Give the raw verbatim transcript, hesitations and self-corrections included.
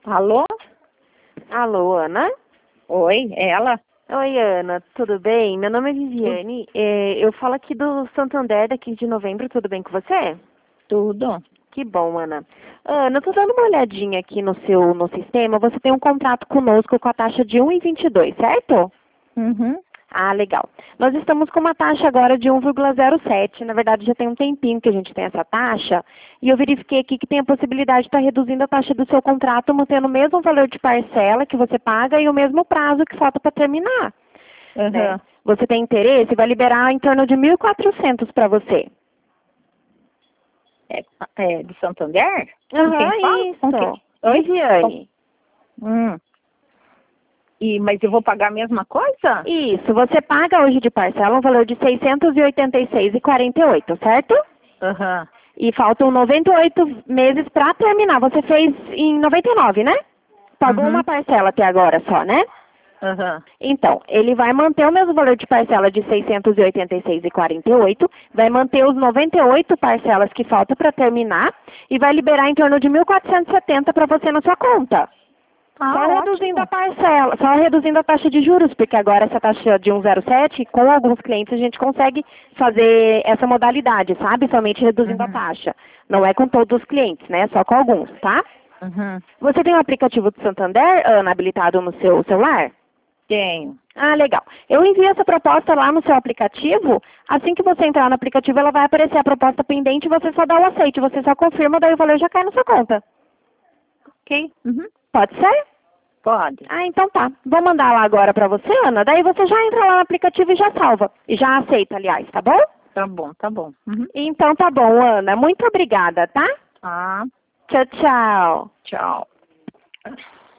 Alô? Alô, Ana? Oi, é ela? Oi, Ana, tudo bem? Meu nome é Viviane. É, eu falo aqui do Santander, daqui de novembro, tudo bem com você? Tudo. Que bom, Ana. Ana, eu tô dando uma olhadinha aqui no seu no sistema. Você tem um contrato conosco com a taxa de um vírgula vinte e dois, certo? Uhum. Ah, legal. Nós estamos com uma taxa agora de um vírgula zero sete. Na verdade, já tem um tempinho que a gente tem essa taxa. E eu verifiquei aqui que tem a possibilidade de estar reduzindo a taxa do seu contrato, mantendo o mesmo valor de parcela que você paga e o mesmo prazo que falta para terminar. Uhum. Né? Você tem interesse? Vai liberar em torno de mil e quatrocentos para você. É, é de Santander? Com Aham, quem fala? Com quem? isso. Oi? Viviane. Hum. E, mas eu vou pagar a mesma coisa? Isso. Você paga hoje de parcela um valor de seiscentos e oitenta e seis reais e quarenta e oito centavos, certo? Aham. E faltam noventa e oito meses para terminar. Você fez em noventa e nove, né? Pagou Uhum. uma parcela até agora só, né? Aham. Então, ele vai manter o mesmo valor de parcela de seiscentos e oitenta e seis reais e quarenta e oito centavos, vai manter os noventa e oito parcelas que faltam para terminar e vai liberar em torno de mil quatrocentos e setenta para você na sua conta. Ah, Só reduzindo ótimo. a parcela, só reduzindo a taxa de juros, porque agora essa taxa de um vírgula zero sete, com alguns clientes a gente consegue fazer essa modalidade, sabe? Somente reduzindo a Uhum. taxa. Não é com todos os clientes, né? Só com alguns, tá? Uhum. Você tem o aplicativo do Santander, Ana, habilitado no seu celular? Tenho. Ah, legal. Eu envio essa proposta lá no seu aplicativo. Assim que você entrar no aplicativo, ela vai aparecer a proposta pendente e você só dá o aceite. Você só confirma, daí o valor já cai na sua conta. Ok? Uhum. Pode ser? Pode. Ah, então tá. Vou mandar lá agora pra você, Ana. Daí você já entra lá no aplicativo e já salva. E já aceita, aliás, tá bom? Tá bom, tá bom. Uhum. Então tá bom, Ana. Muito obrigada, tá? Tá. Tchau, tchau. Tchau.